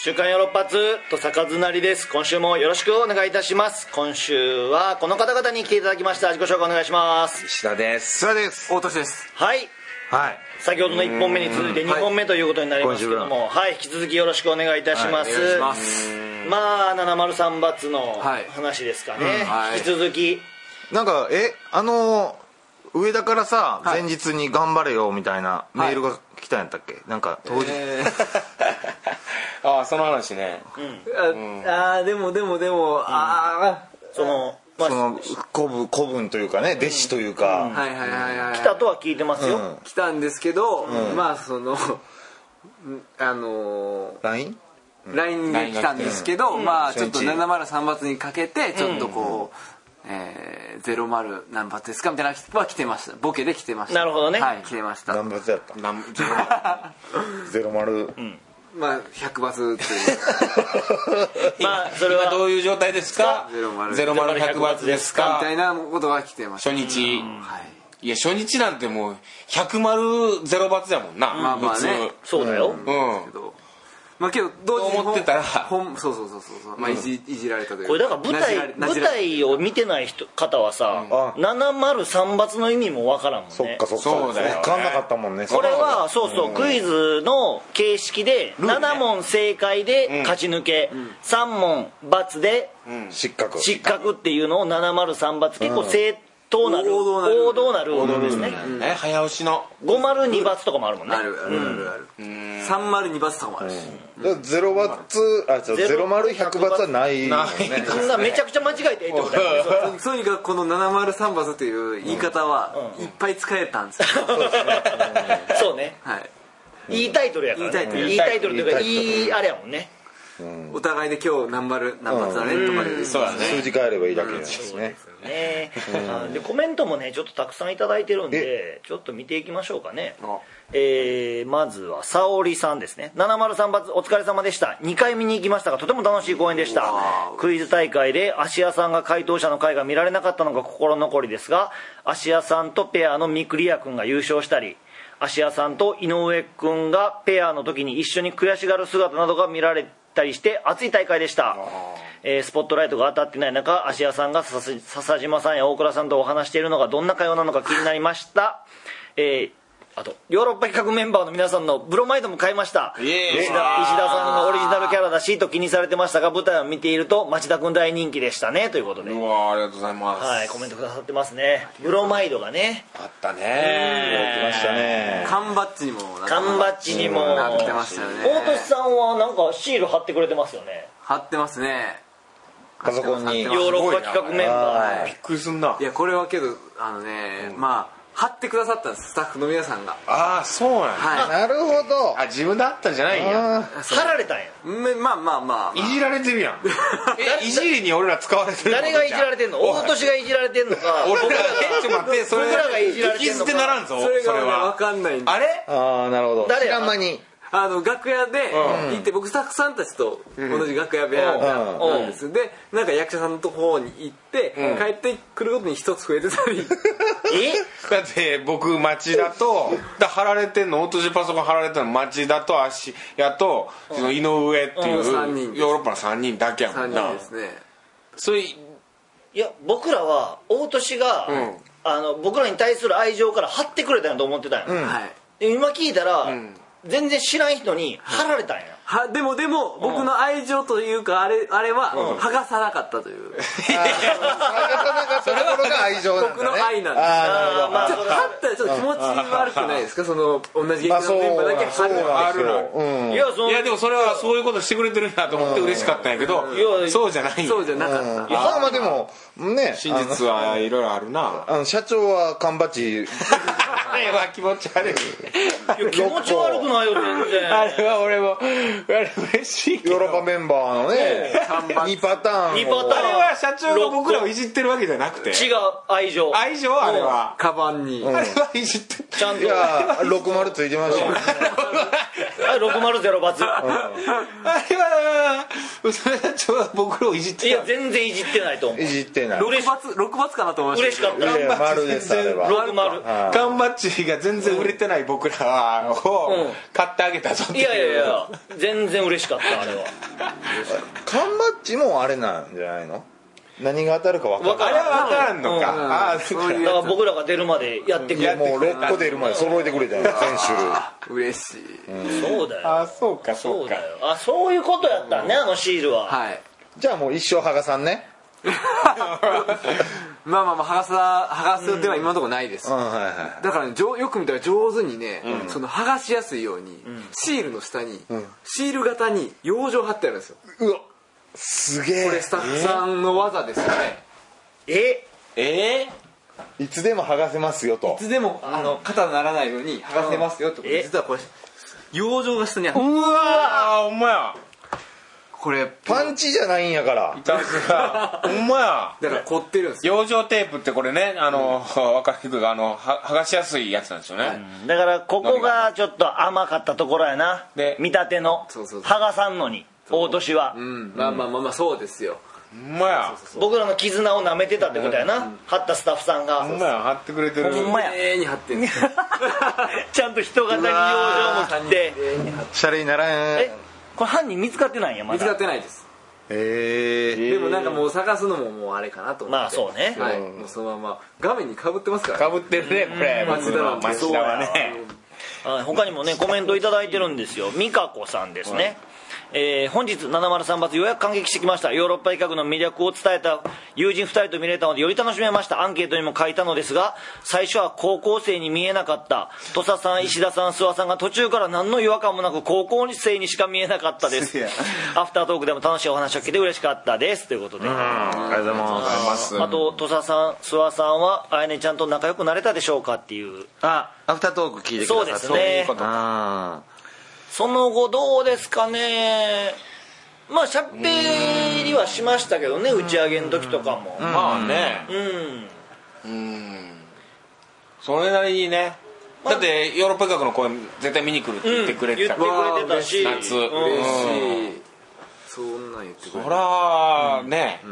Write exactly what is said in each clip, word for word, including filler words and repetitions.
週刊ヨーロッパ通と坂津なりです。今週もよろしくお願いいたします。今週はこの方々に来ていただきました。自己紹介お願いします。 石田です。 須田です。 大俊です。 はいはい。 先ほどのいっぽんめに続いてにほんめということになりますけども、はい、引き続きよろしくお願いいたします。 はい、お願いします。 まあななまるさん罰の話ですかね、はいうんはい、引き続きなんかえあの上田からさ、はい、前日に頑張れよみたいなメールが来たんやったっけ、はい、なんか当日、えー、ああその話ね、 うんうん、ああでもでもでも、うん、ああそのまあ、その古文古文というかね、弟子というか、 うん、はいはいはいはい来たとは聞いてますよ、うん、 来たんですけど、うん、まあそのあのー、 ラインライン で来たんですけど、うん、まあちょっとななまるさん罰にかけてちょっとこう、うんえー、ゼロまる何罰ですかみたいなは来てました。ボケで来てました。 なるほどね、 はい来てました。 何罰やったゼロまるうんまあひゃく罰というまあそれはどういう状態ですか。ゼロまるひゃく罰ですかみたいなことが来てました、 初日、うんはい、いや初日なんてもうひゃくまるゼロ罰やもんな、 まあまあねそうだよ、 うんうんまあけど同時に思ってたら本そうそうそうそうまあいじ、うん、いじられたというかこれだから舞台舞台を見てない人方はさ、うん、ななまるさん罰の意味もわからんもんね。 そっかそっかそうだよ、ね、 分かんなかったもんね。 これはそうそう、うん、クイズの形式でななもん正解で勝ち抜け、うん、さんもん罰で失格失格っていうのをななまるさん罰結構正当なる王道なルールですね。 え早押しのごまるに罰とかもあるもんね。 あるあるあるあるさんまるに罰とかもあるしゼロ罰あゼロまるひゃく罰はないもんね。 そんなめちゃくちゃ間違えていいってことだよね。 とにかくこのななまるさん罰という言い方はいっぱい使えたんですよ。 そうねいいタイトルやからね。いいタイトルというかいいあれやもんね。 お互いで今日何丸何罰だねとかいう数字変えればいいだけですね。 ねでコメントもねちょっとたくさんいただいてるんでちょっと見ていきましょうかね。えー、まずは沙織さんですね。ななまるさん罰お疲れ様でした。にかい見に行きましたがとても楽しい公演でした。クイズ大会で芦屋さんが回答者の回が見られなかったのが心残りですが、芦屋さんとペアのミクリア君が優勝したり、芦屋さんと井上君がペアの時に一緒に悔しがる姿などが見られたりして熱い大会でした。えー、スポットライトが当たってない中、芦屋さんが笹島さんや大倉さんとお話しているのがどんな会話なのか気になりました。えーあとヨーロッパ企画メンバーの皆さんのブロマイドも買いました。石田、石田さんのオリジナルキャラだしと気にされてましたが、舞台を見ていると町田君大人気でしたねということで、 うわありがとうございます、 はい、コメントくださってますね。ブロマイドがねあったね来ましたね。 缶バッジにも缶バッジにもなってましたよね。 大俊さんはなんかシール貼ってくれてますよね。 貼ってますねパソコンにヨーロッパ企画メンバー、 びっくりすんな。 いやこれはけどあのね、うん、まあ貼ってくださったんですスタッフの皆さんが。 ああそうなんだ、 はい、 なるほど。 あ自分であったんじゃないんや。 貼られたんや。 まあまあまあ、まあ、 いじられてるやんえいじりに俺ら使われてるの。 誰がいじられてんの。大俊がいじられてんのか俺らがちょっと待ってそれ僕らがいじられてんのか。 引きずってならんぞそれが、ね、 は分かんないんで。 あれああなるほど。 誰知らん間にあの楽屋で行って、僕スタッフさんたちと同じ楽屋部屋なんです、うん、でなんか役者さんのとこに行って、うん、帰ってくるごとに一つ増えてたりえだって僕町田とだ貼られてんの大俊パソコン貼られてるの町田と芦屋とその井上っていう、うん、ヨーロッパのさんにんだけやもんな。 さんにんですね。 それいや僕らは大俊が、うん、あの僕らに対する愛情から貼ってくれたんやと思ってたんや、うんはい、今聞いたら、うん全然知らん人に貼られたんや。 はでもでも僕の愛情というかあれあれは剥がさなかったという。 剥がさなかったところが愛情なんだね。 僕の愛なんです。 ああまあちょっと貼ったらちょっと気持ち悪くないですか。その同じ劇団のメンバーだけ貼るあるの。いやいやでもそれはそういうことしてくれてるんだと思って嬉しかったんやけど、そうじゃない。 そうじゃなかった。 いやまあでもね真実はいろいろあるな。 あの社長は缶バッジ。 あれは気持ち悪い。 気持ち悪くないよ全然。 あれは俺もあれ嬉しいけど。 ヨーロッパメンバーのねにパターン。 にパターン。 あれは社長が僕らをいじってるわけじゃなくて。 違う愛情。 愛情あれは。 カバンに。 あれはいじってちゃんと。 いやろくまるついてましたよね。 ろくまるゼロ罰。あれは社長は僕らをいじって。 いや全然いじってないと思う。 いじってない。 ろく罰ろく罰かなと思いました。 嬉しかった。 いや丸ですあれは。 ろくまる。 缶バッジチが全然売れてない僕らを買ってあげたぞっていう、 いやいやいや全然嬉しかったあれは。 缶バッジもあれなんじゃないの？何が当たるか分かある。 れは分からんのか、 うん、 ああそういうだから僕らが出るまでやってくれ、 もうろっこ出るまで揃えてくれたよ全種類。 嬉しい、 うん、そうだよ。 あそうかそうか、 そうだよ。あそういうことやったね、あのシールは。 はい。 じゃあもう一生剥がさんね。 まあまあまあ剥がさ剥がすでは今のところないです、 うんはいはい、 だからねよく見たら上手にね、うん、その剥がしやすいように、うん、シールの下に、うん、シール型に養生貼ってあるんですよ。 うわすげえ。 これスタッフさんの技ですよね。 ええー、いつでも剥がせますよと。 いつでもあの肩にならないように剥がせますよってことで、実はこれ養生が下にある。 うわーほんまや。 これパンチじゃないんやから。 いたずらほんまや。 だから凝ってるんですよ。 養生テープってこれね、あの、うん、分かりにくいがあの剥がしやすいやつなんですよね、 うん、だからここがちょっと甘かったところやな。で見立てのそうそうそう剥がさんのに大年は、 うん、まあまあまあまあそうですよ。 ほんまや。 僕らの絆を舐めてたってことやな、うん、貼ったスタッフさんが。 ほんまや貼ってくれてる。 ほんまや綺麗に貼ってるちゃんと人型に養生も切ってシャレにならん。 えこれ犯人見つかってないんやまだ。 見つかってないです。 えー、 でもなんかもう探すのももうあれかなと思って。 まあそうね、 はい、もうそのまま画面にかぶってますからかぶってるねこれ。 町田の町田はね。 他にもねコメントいただいてるんですよ。美香子さんですね、はいえー、本日ななまるさん発ようやく感激してきました。ヨーロッパ企画の魅力を伝えた友人ふたりと見れたのでより楽しめました。アンケートにも書いたのですが最初は高校生に見えなかった土佐さん石田さん諏訪さんが途中から何の違和感もなく高校生にしか見えなかったですアフタートークでも楽しいお話を聞いて嬉しかったですということで、うんありがとうございますあと土佐さん諏訪さんはあやねちゃんと仲良くなれたでしょうかっていう。 あアフタートーク聞いてくださそうですね。 あその後どうですかね。まあしゃべりはしましたけどね打ち上げの時とかも。 まあねうんうんそれなりにね。だってヨーロッパ企画の公演絶対見に来るって言ってくれてた、 うん、言ってくれてたし夏、 うん、 嬉しい。そんなん言ってくれる。 そらね、うん、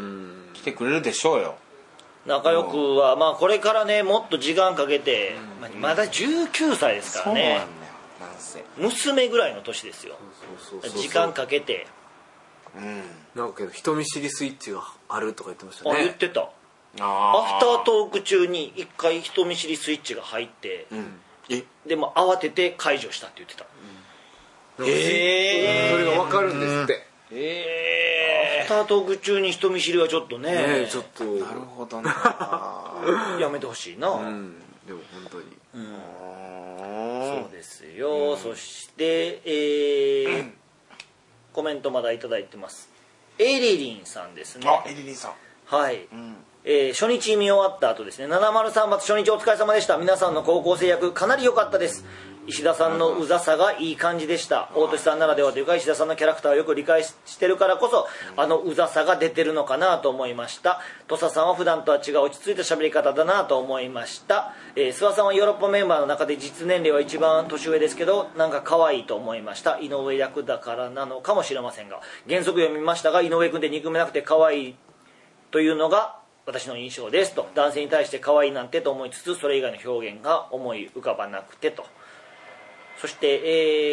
来てくれるでしょうよ。 仲良くはまあこれからねもっと時間かけて、うん、まだじゅうきゅうさいですからね。娘ぐらいの年ですよ。そうそうそうそう時間かけて、 うん、なんかけど人見知りスイッチがあるとか言ってましたね。 あ言ってた。アフタートーク中に一回人見知りスイッチが入って、うん、えでも慌てて解除したって言ってた、 うん、えー、それが分かるんですって、 うん、えー、アフタートーク中に人見知りはちょっとね、 ねちょっとなるほどねやめてほしいな、 うん、でも本当に、 うん、そうですよ、うん、そしてえーうん、コメントまだいただいてます。エリリンさんですね。 あエリリンさんはい、うんえー、初日見終わった後ですねななまるさん発初日お疲れ様でした。皆さんの高校生役かなり良かったです。石田さんのうざさがいい感じでした。大俊さんならではというか石田さんのキャラクターをよく理解してるからこそあのうざさが出てるのかなと思いました。土佐さんは普段とは違う落ち着いた喋り方だなと思いました。えー、諏訪さんはヨーロッパメンバーの中で実年齢は一番年上ですけどなんか可愛いと思いました。井上役だからなのかもしれませんが原則読みましたが井上君って憎めなくて可愛いというのが私の印象ですと。男性に対して可愛いなんてと思いつつそれ以外の表現が思い浮かばなくてと。そして、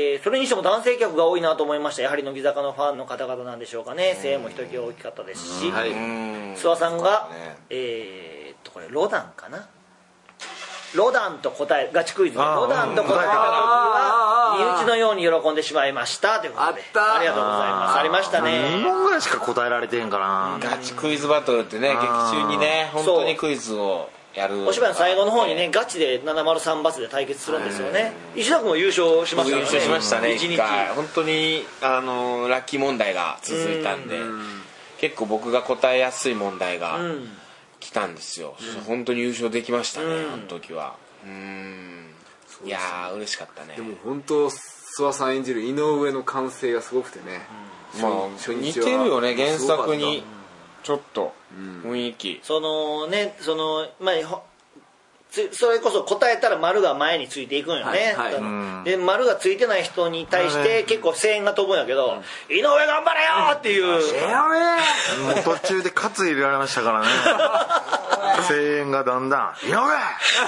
えー、それにしても男性客が多いなと思いました。やはり乃木坂のファンの方々なんでしょうかね。声援もひときわ大きかったですし、はい、諏訪さんが、ね、えー、っとこれロダンかなロダンと答えガチクイズでロダンと答えた時は身内のように喜んでしまいましたということで あ, ありがとうございます。ありましたね。 に問ぐらいしか答えられてへんからな。 ガチクイズバトルってね劇中にね本当にクイズをやるお芝居の最後の方にねガチでななまるさんバスで対決するんですよね。石田君も優勝しましたね。 優勝しましたねいちにち本当にあのラッキー問題が続いたんで結構僕が答えやすい問題が来たんですよ、うん、本当に優勝できましたね、うん、あの時はうーんいやー嬉しかったね。 でも本当諏訪さん演じる井上の完成がすごくてね、 うん、まあ似てるよね原作にちょっと雰囲気、うん、 そのねそのまあそれこそ答えたら丸が前についていくんよね、はいはい、で丸がついてない人に対して結構声援が飛ぶんやけど、うん、井上頑張れよっていう、 うん、もう途中で喝入れられましたからね声援がだんだん「井上!」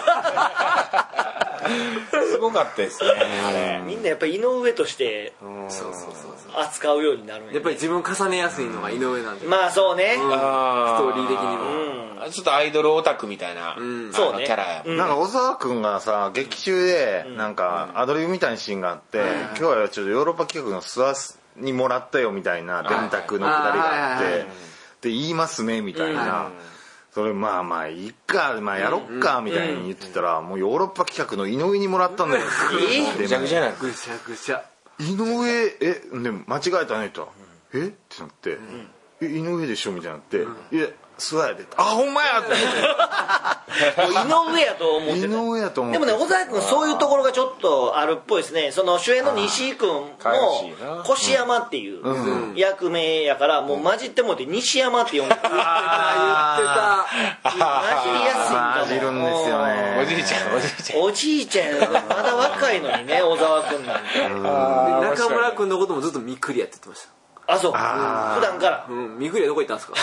すごかったですねあれ。 みんなやっぱり井上としてそうそうそう扱うようになるんやね。 やっぱり自分重ねやすいのが井上なんで、 まあそうね、 ストーリー的にも、 ちょっとアイドルオタクみたいな、 そうねキャラやもん。 なんか小沢君がさ劇中でなんかアドリブみたいなシーンがあって「今日はちょっとヨーロッパ企画の諏訪にもらったよ」みたいな電卓のくだりがあって「で言いますね」みたいな。それまあまあいいか、まあやろっかみたいに言ってたら、もうヨーロッパ企画の井上にもらったんだよ。 ぐちゃぐちゃなぐちゃぐちゃ。 井上えでも間違えたねと「えっ?」てなって「え井上でしょ」みたいになって「いや諏訪やで」あほんまやってもう井上やと思ってた。 井上やと思ってでもね小沢君そういうところがちょっとあるっぽいですね。その主演の西井君も越山っていう役名やからもう混じってもって西山って呼んでた。 あ混じりやすいんだもん。 混じるんですよね。 おじいちゃんおじいちゃんおじいちゃんまだ若いのにね小沢君なんて。 言ってた。中村君のこともずっとミクリアって言ってました。 あそう、うん、普段から、 うん、ミクリアどこ行ったんですか。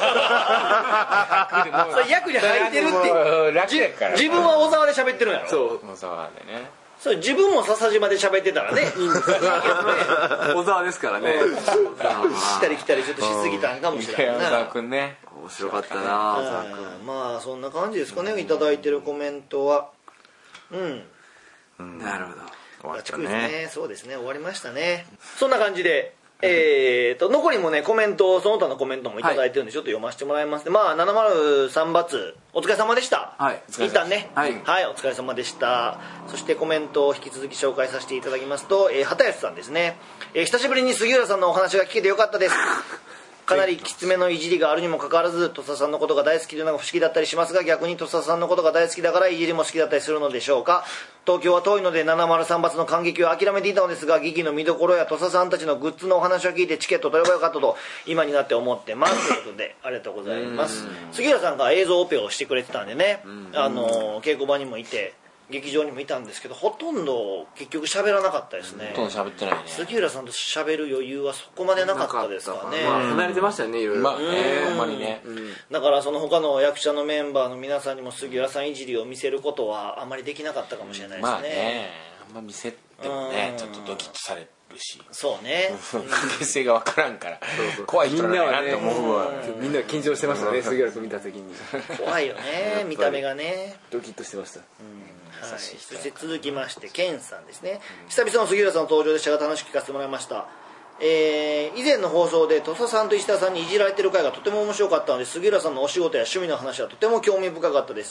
それ役に入ってるって楽やから自分は小沢で喋ってるんやろ。 そう小沢でね。 それ自分も笹島で喋ってたらねいいんですよね。 小沢ですからね。 来たり来たりちょっとしすぎたんかもしれないな。 小沢君ね面白かったな小沢君。 まあそんな感じですかね、いただいてるコメントは。うん、 なるほど。 終わったですね。 ね。 そうですね、終わりましたね。そんな感じでえーと残りもねコメントその他のコメントもいただいてるんでちょっと読ませてもらいますね。まあななまるさんバツお疲れ様でした。 はい一旦ねはい、 はい、お疲れ様でした。そしてコメントを引き続き紹介させていただきますと、えー、畑吉さんですね、えー、久しぶりに杉浦さんのお話が聞けてよかったです。かなりきつめのいじりがあるにもかかわらず土佐さんのことが大好きというのが不思議だったりしますが、逆に土佐さんのことが大好きだからいじりも好きだったりするのでしょうか。東京は遠いのでななまるさんバツの感激を諦めていたのですが、劇の見どころや土佐さんたちのグッズのお話を聞いてチケット取ればよかったと今になって思ってますということでありがとうございます。杉浦さんが映像オペをしてくれてたんでね、あの稽古場にもいて劇場にもいたんですけど、ほとんど結局喋らなかったですね。 ほとんど喋ってないね。 杉浦さんと喋る余裕はそこまでなかったですかね。 まあ離れてましたよねいろいろ。 まあねほんまにね。 だからその他の役者のメンバーの皆さんにも杉浦さんいじりを見せることはあまりできなかったかもしれないですね。 まあねあんま見せてもねちょっとドキッとされるし、 そうね関係性が分からんから怖い人なんだなって思うわ。 みんな緊張してましたね杉浦君見た時に。 怖いよね見た目がね。 ドキッとしてました。 はい、そして続きましてケンさんですね。久々の杉浦さんの登場でしたが楽しく聞かせてもらいました。えー、以前の放送で土佐さんと石田さんにいじられてる回がとても面白かったので、杉浦さんのお仕事や趣味の話はとても興味深かったです。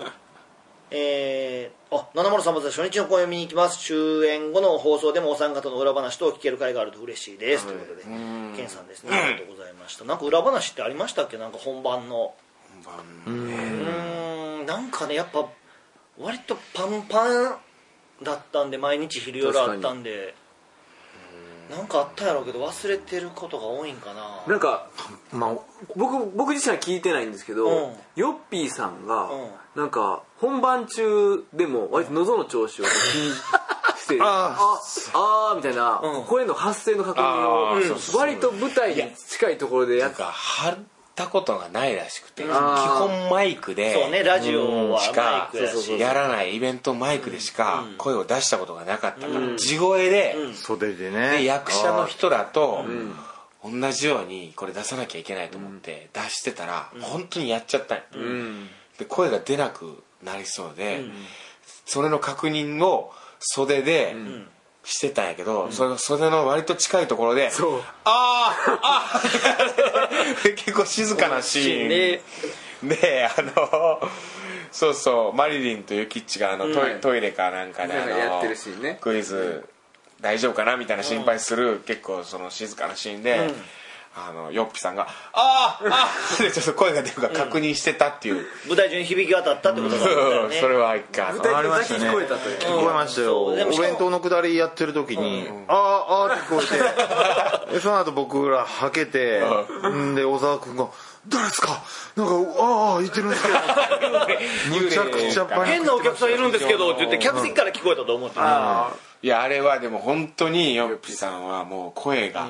えー、あななまるさんバツ初日の公演見に行きます。終演後の放送でもお三方の裏話と聞ける回があると嬉しいです、はい、ということでケンさんですね、ありがとうございました。なんか裏話ってありましたっけ。なんか本番の本番うーんなんかねやっぱ割とパンパンだったんで毎日昼夜あったんでなんかあったやろうけど忘れてることが多いんかな。 なんか、まあ、僕僕自身は聞いてないんですけど、 うん、 ヨッピーさんが、 うん、 なんか本番中でも割と喉の調子を気にしてああーみたいな、うん、声の発声の確認を、うん、割と舞台に近いところでやっか張ったことがないらしくて、基本マイクでそうねラジオはしかマイクやしやらないイベントマイクでしか声を出したことがなかったから、地声で、 袖でねで役者の人だと同じようにこれ出さなきゃいけないと思って出してたら本当にやっちゃったんよ、で声が出なくなりそうで、それの確認を袖でしてたんやけど、それ袖の割と近いところでそうあーあー結構静かなシーンで、あのそうそうマリリンとユキッチがあのトイ、うん、トイレかなんかであのやってるシーンね、 クイズ大丈夫かなみたいな心配する、うん、結構その静かなシーンで、うん、あのヨッピさんが「あーあー」ってちょっと声が出るか確認してたっていう、 うん、舞台中に響き渡ったってことだよね。 それは一回舞台中だけ聞こえたという、 聞こえましたよ。お弁当のくだりやってる時に「あーあー」って聞こえてでその後僕らはけて、んで小沢君が「誰ですかなんかああ言ってるんですけどむちゃくちゃパニック変なお客さんいるんですけど」って言って客席から聞こえたと思って、うん、 いやあれはでも本当にヨッピさんはもう声が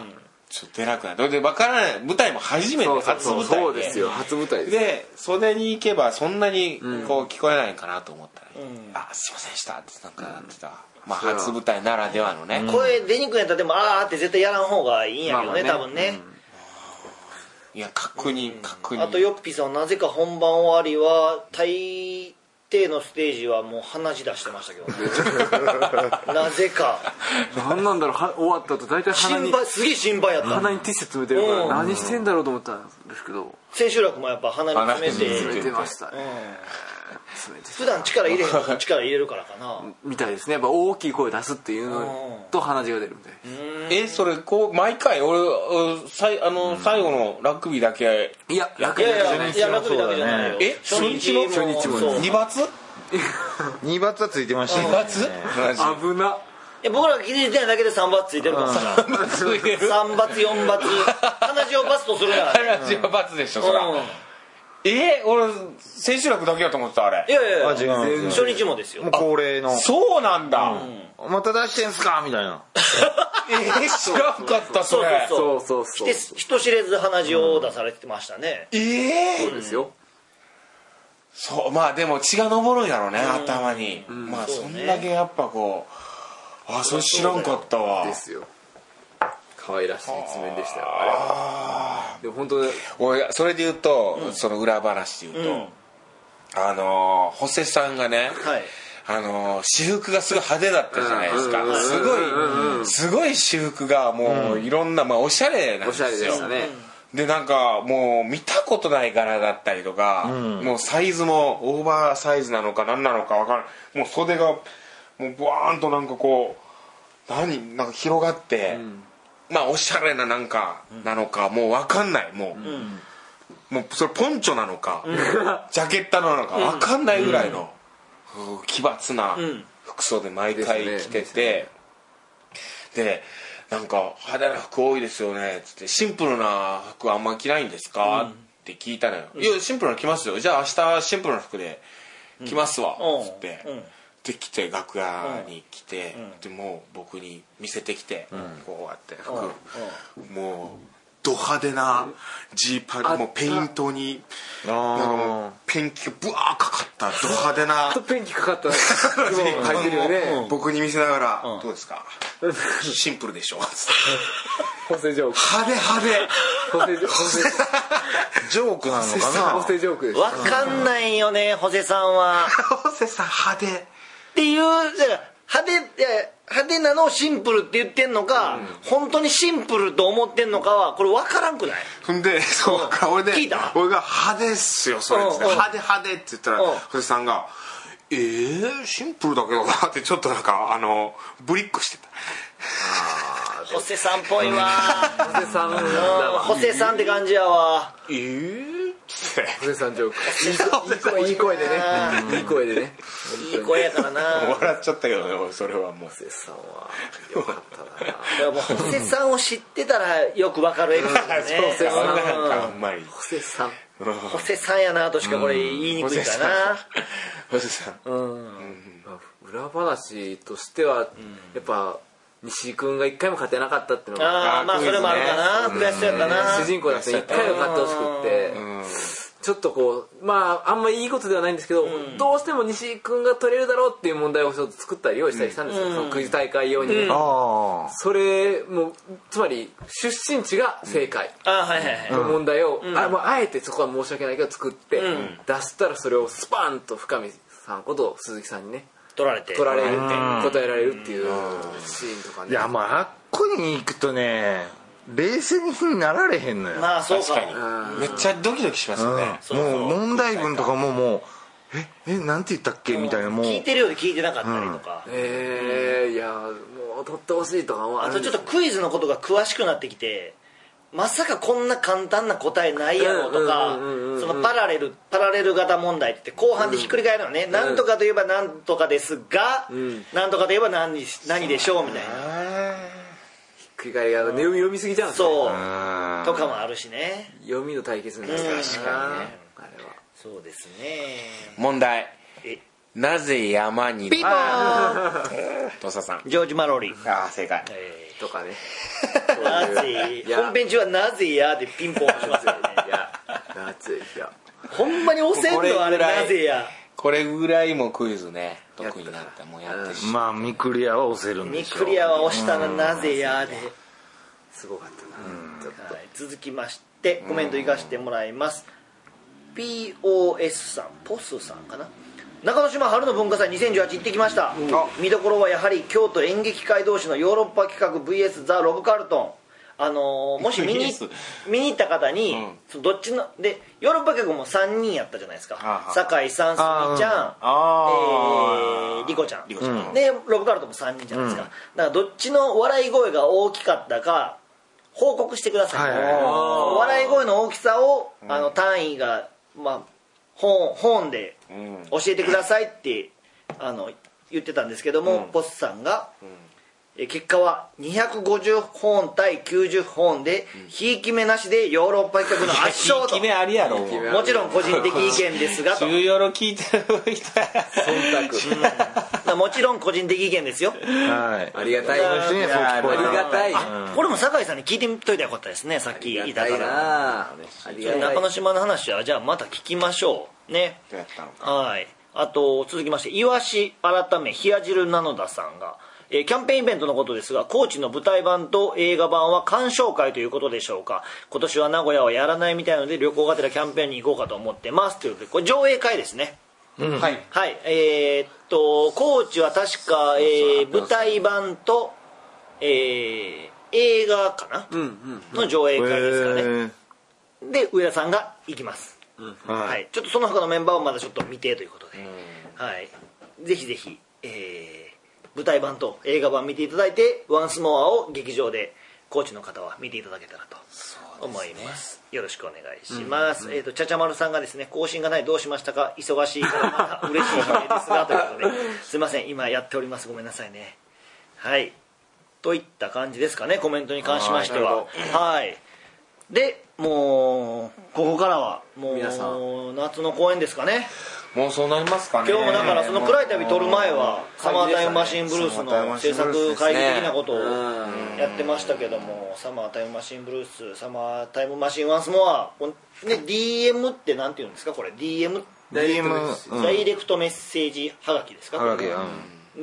ちょっと出なくなってで分からない舞台も初めて初舞台でそうですよ初舞台ですで袖に行けばそんなにこう聞こえないかなと思ったら「あすいませんでした」ってなんかなってたまあ初舞台ならではのね声出にくいんやったらでもあーって絶対やらん方がいいんやけどね多分ねいや確認確認あとヨッピーさんはなぜか本番終わりは大抵のステージはもう鼻血出してましたけどねなぜか何なんだろうは終わった後大体鼻に心配すげえ心配やった鼻にティッシュ詰めてるからうん何してんだろうと思ったんですけど千秋楽もやっぱ鼻に詰めて詰めてましたね詰めて普段力入れへんのに力入れるからかなみたいですねやっぱ大きい声出すっていうのと鼻血が出るみたいえそれこう毎回俺さいあの最後のラグビーだけいやいやいやいやラグビーだけじゃないよえ初日も初日もそう二罰に罰はついてました二罰危な。 いや僕らが気づいてないだけでさん罰ついてるからついてるさん罰よん罰鼻血を罰とするならね話は罰でしょそらうんえ俺千秋楽だけだと思ってたあれいやいやいやあ違うんです初日もですよもう恒例のそうなんだまた出してんすかみたいなえー知らんかったそれそうそうそうそうで人知れず鼻血を出されてましたねええそうですよそうまあでも血が上るんやろね頭にまあそんだけやっぱこうあそれ知らんかったわですよ可愛らしい一面でしたよあれはでも本当に俺それで言うとその裏話で言うとあのホセさんがねはいあの私服がすごい派手だったじゃないですかすごいすごい私服がもういろんなまあおしゃれなんですよおしゃれでしたねでなんかもう見たことない柄だったりとか、うん、もうサイズもオーバーサイズなのか何なのか分からないもう袖がもうブワーンとなんかこう何なんか広がって、うん、まあおしゃれななんかなのかもう分かんないもう、うん、もうそれポンチョなのか、うん、ジャケットなのか分かんないぐらいの、うん、奇抜な服装で毎回着てて、で、ね、なんか派手な服多いですよねっつってシンプルな服あんま着ないんですか、うん、って聞いたのよ、うん、いやシンプルな着ますよじゃあ明日シンプルな服で着ますわ、うん、つって、うん、で来て楽屋に来て、うん、でもう僕に見せてきて、うん、こうやって服、うん、もうド派手なジーパンもうペイントになんかもうペンキがブワーかかったド派手なペンキかかった書いてるよね僕に見せながら、うん、どうですかシンプルでしょ補正ジョーク派手派手補正ジョークジョークなのかな補正ジョークです分かんないよねホセさんはホセさん派手っていう派手派手なのをシンプルって言ってんのか、うん、本当にシンプルと思ってんのかはこれ分からんくないほんでそうか俺で聞いた俺が派手っすよそれ、うん、派手派手って言ったらホセさんがえー、シンプルだけどなってちょっとなんかあのブリックしてたホセさんっぽいわホセさんホセさんって感じやわえーってホセさんジョークいい声でねいい声でねいい声やからな笑っちゃったけどねそれはもうホセさんはよかったないやもうホセさんを知ってたらよくわかるエピソードねホセさんなんかあんまりホセさんホセさんやなとしかこれ言いにくいかなホセさん、うんうん、裏話としては、うん、やっぱ西井君が一回も勝てなかったっていうのがああまあそれもあるかな悔しそうやったな主人公だって一回も勝ってほしくってちょっとこうまああんまりいいことではないんですけど、うん、どうしても西井君が取れるだろうっていう問題をちょっと作ったり用意したりしたんですよ、うん、そのクイズ大会用に、うん、それもつまり出身地が正解の問題を、うん、あ, あえてそこは申し訳ないけど作って、うん、出したらそれをスパンと深見さんこと鈴木さんにね取られて取られるって答えられるっていうシーンとかねいやまああっこに行くとね冷静になられへんのよまあそうかめっちゃドキドキしますよね、 うん、もう問題文とかももうええなんて言ったっけみたいなもう聞いてるようで聞いてなかったりとか、 うん、えー、いやもう取ってほしいとかもあとちょっとクイズのことが詳しくなってきてまさかこんな簡単な答えないやろとかそのパラレルパラレル型問題って後半でひっくり返るのね、うん、なんとかといえばなんとかですが、うん、なんとかといえば 何, 何でしょうみたいなひっくり返りが読みすぎちゃうんですよそうとかもあるしね読みの対決になるから確かにねあれはそうですね問題えなぜ山にピンポーン土佐さんジョージ・マロリーああ正解、 えー、とかねなぜ本編中はなぜやでピンポン押しますよね。 いやなぜやほんまに押せんのあれなぜや。 これぐらいもクイズね得意になったらもうやってしまあミクリアは押せるんでミしょう。 クリアは押したらなぜやで。 すごかったな。ちょっとはい、続きましてコメントいかしてもらいます。 ピーオーエス さんポスさんかな。中之島春の文化祭にせんじゅうはち行ってきました。見どころはやはり京都演劇界同士のヨーロッパ企画 ブイエス ザ・ロブカルトン。あのー、もし見に見に行った方に、うん、どっちのでヨーロッパ企画もさんにんやったじゃないですか。酒井さん、すみちゃん、えー、リコちゃん、リコちゃんでロブカルトンもさんにんじゃないですか、うん、だからどっちの笑い声が大きかったか報告してください、はいはいはい、笑い声の大きさを、うん、あの単位が、まあ、本, 本で教えてくださいってあの言ってたんですけども、うん、ポスさんが、うん、結果はにひゃくごじゅっぽん対きゅうじゅっぽんでひいき目なしでヨーロッパ企画の圧勝と。 ひいき目ありやろ。 もちろん個人的意見ですがと。 中ヨーロ聞いてる人や忖度、うん、もちろん個人的意見ですよ。 はい、ありがたい。 ありがたい。 これも酒井さんに聞いてみといたらよかったですね。さっき言ったから。中之島の話はじゃあまた聞きましょうね。はい。あと続きましてイワシ改め冷や汁なのださんが、えー、キャンペーンイベントのことですが高知の舞台版と映画版は鑑賞会ということでしょうか。今年は名古屋はやらないみたいなので旅行がてらキャンペーンに行こうかと思ってますということで、これ上映会ですね、うん、はい、はい、えー、っと高知は確か、えー、舞台版と、えー、映画かな、うんうんうん、の上映会ですかね。で上田さんが行きます、うん、はい、ちょっとその他のメンバーをまだちょっと見てということで、うん、はい、ぜひぜひ、えー、舞台版と映画版見ていただいてワンスモアを劇場でコーチの方は見ていただけたらと思います、ね、よろしくお願いします、うんうん、えーとちゃちゃまるさんがですね更新がないどうしましたか忙しいからまた嬉しい悲鳴ですがということですいません今やっておりますごめんなさいね。はいといった感じですかねコメントに関しましては。はいでもうここからはもう皆さん夏の公演ですかね。 もうそうなりますかね。 今日もだからその暗い旅撮る前はサマータイムマシンブルースの制作会議的なことをやってましたけども、サマータイムマシンブルースサマータイムマシンワンスモア、ね、ディーエム ってなんていうんですかこれ ディーエムダイレクト、 うん、ダイレクトメッセージはがきですか。 はがき、うん、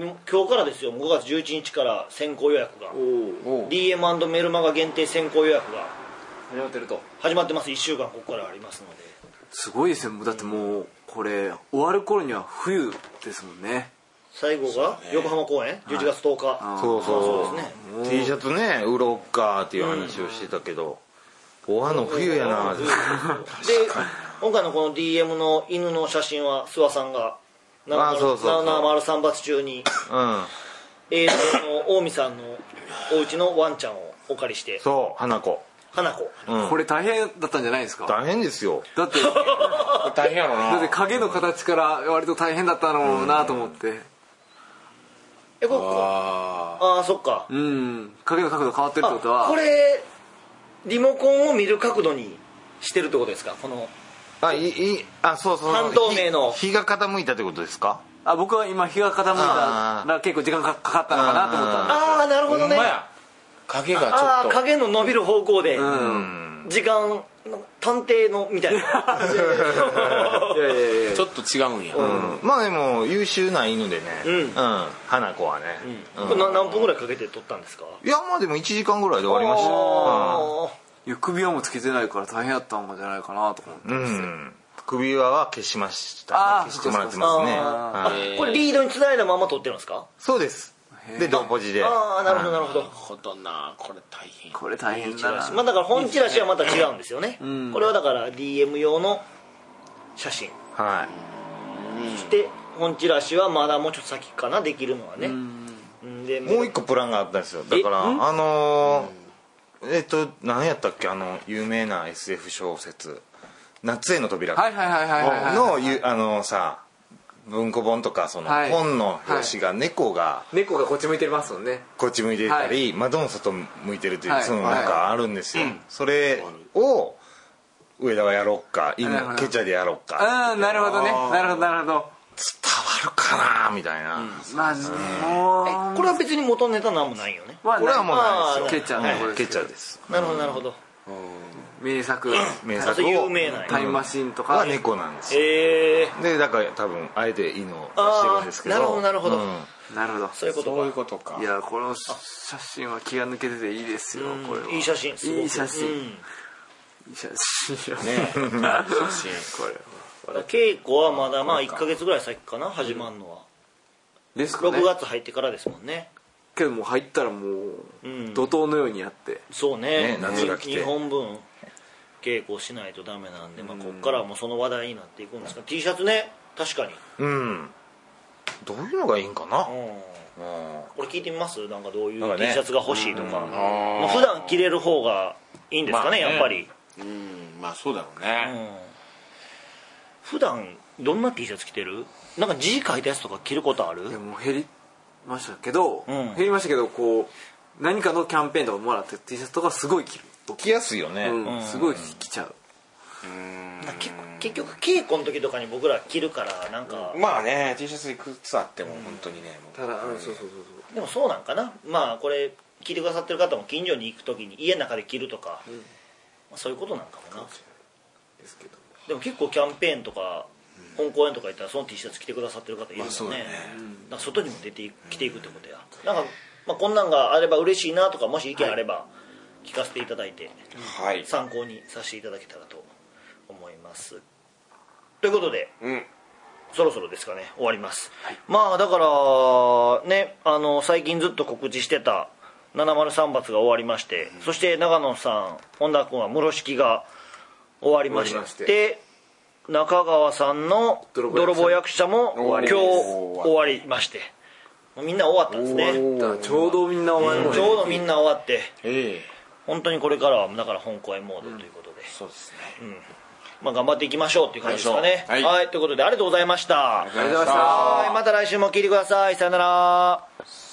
今日からですよごがつじゅういちにちから先行予約が ディーエム& メルマガ限定先行予約が始まってると始まってます。いっしゅうかんここからありますのですごいですよ。だってもうこれ終わる頃には冬ですもんね。 最後が横浜公演じゅういちがつとおか、 はい、そうそうそうですね。 T シャツね売ろうかっていう話をしてたけど、うん、終わるの冬やなで今回のこの ディーエム の犬の写真は諏訪さんがななまるさん伐中に、うん、映像の近江さんのお家のワンちゃんをお借りしてそう花子花子、 うん、これ大変だったんじゃないですか。 大変ですよ。 だって大変やろな。 だって影の形から割と大変だったのなと思って、うん、 えこああそっか、 うん、影の角度変わってるってことはこれリモコンを見る角度にしてるってことですか。このあいいあそうそう半透明の日が傾いたってことですか。 あ僕は今日が傾いたら結構時間かかったのかなと思ったんです。 ああなるほどね。 影がちょっとああ影の伸びる方向で、うん、時間探偵のみたいないやいやいやちょっと違うんや、 うん、まあでも優秀な犬でね、うんうん、花子はね、 うんうん、これ何分ぐらいかけて撮ったんですか。 いやまあでもいちじかんぐらいで終わりました。 あ、うん、いや首輪もつけてないから大変やったんじゃないかなと思って、うん、 首輪は消しました、ね、消してもらってますね。 あこれリードにつないだまま撮ってるんですか。 そうですで同ポジで。 ああなるほどなるほど。 なるほどな。これ大変。 これ大変だな。 まあだから本チラシはまた違うんですよね。うん、これはだから ディーエム 用の写真。 はい。 そして本チラシはまだもうちょっと先かなできるのはね。 うん、でもう一個プランがあったんですよ。だからあのー、えっと何やったっけあの有名な エスエフ 小説夏への扉のあのさ。文庫本とかその本の表紙が猫が、はい、猫がこっち向いてますもんね。 こっち向いてたり、はい、窓の外向いてるという、はい、そのなんかあるんですよ、はい、それを上田はやろっか犬ケチャでやろっか。 ああなるほどねなるほどなるほど。 伝わるかかなみたいな、 まあもうこれは別に元ネタなんもないよね。 まあこれはもうないですよ。 ケチャのとこですケチャです。 なるほどなるほほど。 名作名作有を名なタイムマシンとかは猫なんですよ。 ええでだから多分あえて犬をしてるんですけど。 なるほどなるほど、 なるほどそういうことか。 そういうことか。 いやこの写真は気が抜けてていいですよ。これはいい写真すごくいい写真、 うんいい写真よね写真これ稽古はまだまあいっかげつぐらい先かな、始まるのは。 ですかね。 ろくがつ入ってからですもんね。 けどもう入ったらもう、 うん、 怒涛のようにやってそうね、 ね夏が来てにほんぶん稽古しないとダメなんで、まあ、こっからはもうその話題になっていくんですが、 T シャツね、確かに、 うんどういうのがいいんかな、 うん、これ聞いてみます？なんかどういうなんか T ねシャツが欲しいとか、まあ、普段着れる方がいいんですかね、 まあねやっぱり。 うんまあそうだろううね、 ん、普段どんな T シャツ着てる？なんか字書いたやつとか着ることある？ いやもう減りましたけど、 うん減りましたけどこう何かのキャンペーンとかもらって T シャツとかすごい着る、 着やすいよね、 うん、すごい着ちゃう。 結結局稽古の時とかに僕ら着るからなんか、 まあね T シャツいくつあっても本当にね、もうただ、うん、そうそうそうそうでもそうなんかな。まあこれ聞いてくださってる方も近所に行く時に家の中で着るとか、まあ、そういうことなんかもな。 ですけどでも結構キャンペーンとか本公演とか行ったらその T シャツ着てくださってる方いるもんね、 まあそうだね。 だから外にも出て着ていくってことや。なんか、まあ、こんなんがあれば嬉しいなとか、もし意見あれば聞かせていただいて、 はい参考にさせていただけたらと思います。ということで、 うんそろそろですかね、終わります、はい、まあだからね、あの最近ずっと告知してたななまるさん罰が終わりまして、うん、そして長野さん本田君は室式が終わりまして、まして中川さんの泥棒役者も今日終わりまして、みんな終わったんですね。 ちょうどみんな終わりました、 ちょうどみんな終わって、 ええ、 本当にこれからはだから本公演モードということで、うん、 そうですね、 うんまあ、頑張っていきましょうっていう感じですかね。はい、 はい、 ということでありがとうございました。 ありがとうございました。 はい、また来週も聞いてください。さよなら。